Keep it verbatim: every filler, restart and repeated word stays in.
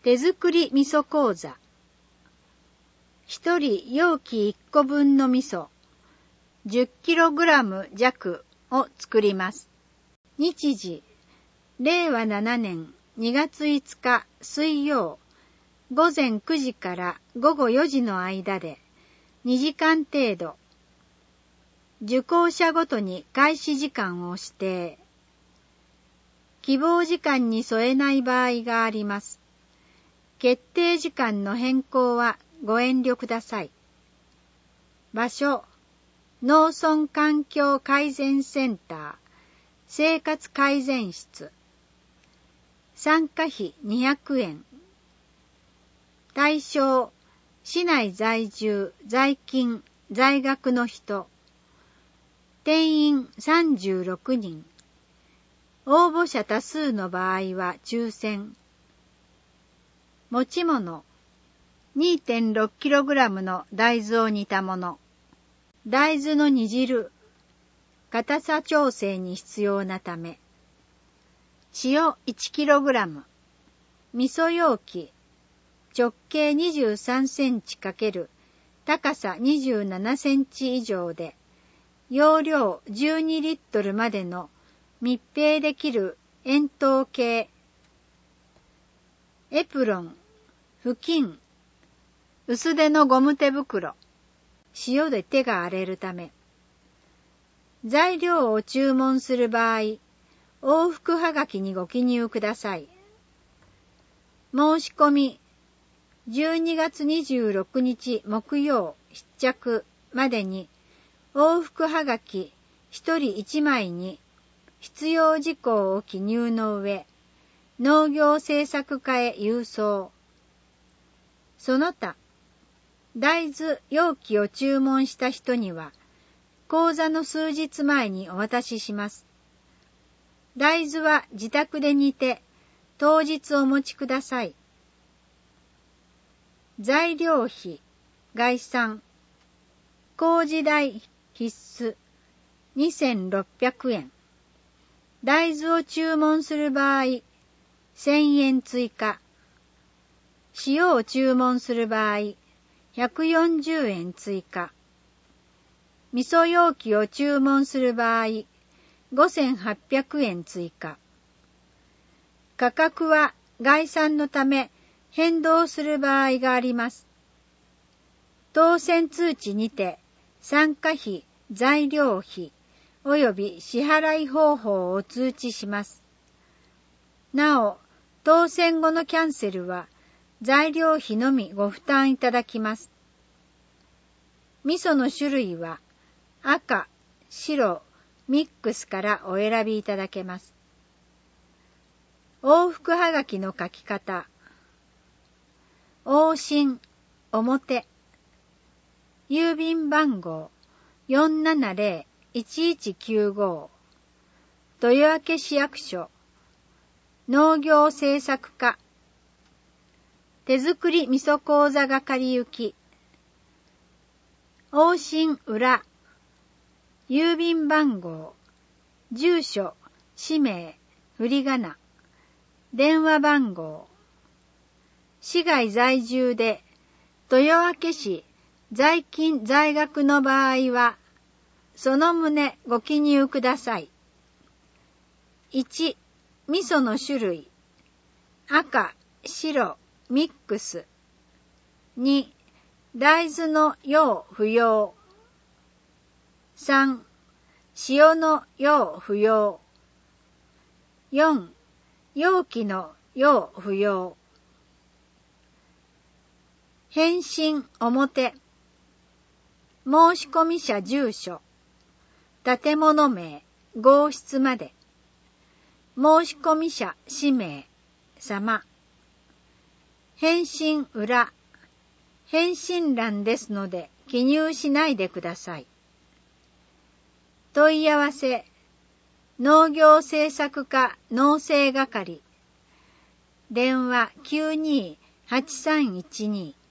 手作り味噌講座。一人容器いっこぶんの味噌 じゅっキログラム 弱を作ります。日時、れいわななねんにがついつか水曜、ごぜんくじからごごよじの間でにじかん程度。受講者ごとに開始時間を指定。希望時間に添えない場合があります。決定時間の変更はご遠慮ください。場所、農村環境改善センター、生活改善室。参加費にひゃくえん。対象、市内在住、在勤、在学の人。定員さんじゅうろくにん。応募者多数の場合は抽選。持ち物、にてんろっキログラム の大豆を煮たもの。大豆の煮汁、硬さ調整に必要なため。塩いちキログラム。味噌容器、直径にじゅうさんセンチ×高さにじゅうななセンチ以上で、容量じゅうにリットルまでの密閉できる円筒形。エプロン、布巾、薄手のゴム手袋。塩で手が荒れるため。材料を注文する場合、往復はがきにご記入ください。申し込み、じゅうにがつにじゅうろくにち木曜必着までに、往復はがきひとりいちまいに必要事項を記入の上、農業政策課へ郵送。その他、大豆容器を注文した人には、講座の数日前にお渡しします。大豆は自宅で煮て、当日お持ちください。材料費、概算、工事代必須、にせんろっぴゃくえん。大豆を注文する場合、せんえん追加。塩を注文する場合、ひゃくよんじゅうえん追加。味噌容器を注文する場合、ごせんはっぴゃくえん追加。価格は概算のため変動する場合があります。当選通知にて参加費、材料費及び支払い方法を通知します。なお、当選後のキャンセルは材料費のみご負担いただきます。味噌の種類は赤、白、ミックスからお選びいただけます。往復はがきの書き方。往診、表。郵便番号 よんななぜろいちいちきゅうご 豊明市役所農業政策課手作り味噌講座係行き往診裏郵便番号住所氏名振り仮名電話番号市外在住で豊明市在勤在学の場合はその旨ご記入ください。いち. 味噌の種類赤、白、ミックス。に. 大豆の用不要。さん. 塩の用不要。よん. 容器の用不要。返信表。申し込み者住所。建物名、号室まで。申し込み者氏名、様。返信裏。返信欄ですので記入しないでください。問い合わせ。農業政策課農政係。電話 きゅうにーはちさんいちにー